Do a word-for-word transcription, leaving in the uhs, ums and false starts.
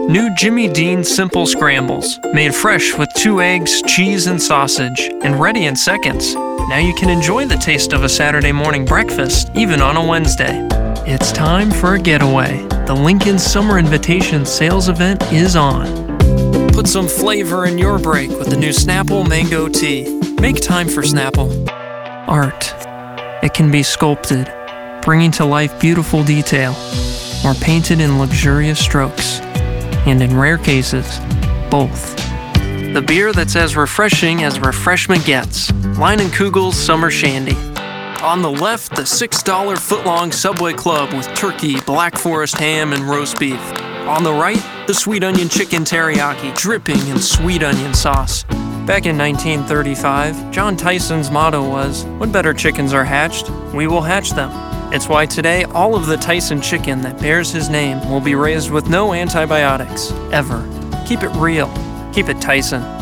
New Jimmy Dean Simple Scrambles, made fresh with two eggs, cheese, and sausage, and ready in seconds. Now you can enjoy the taste of a Saturday morning breakfast, even on a Wednesday. It's time for a getaway. The Lincoln Summer Invitation sales event is on. Put some flavor in your break with the new Snapple Mango Tea. Make time for Snapple. Art. It can be sculpted, bringing to life beautiful detail, or painted in luxurious strokes. And in rare cases, both. The beer that's as refreshing as refreshment gets. Leinenkugel's Summer Shandy. On the left, the six dollar foot-long Subway Club with turkey, Black Forest ham, and roast beef. On the right, the Sweet Onion Chicken Teriyaki, dripping in sweet onion sauce. Back in nineteen thirty-five, John Tyson's motto was, "When better chickens are hatched, we will hatch them." It's why today all of the Tyson chicken that bears his name will be raised with no antibiotics, ever. Keep it real. Keep it Tyson.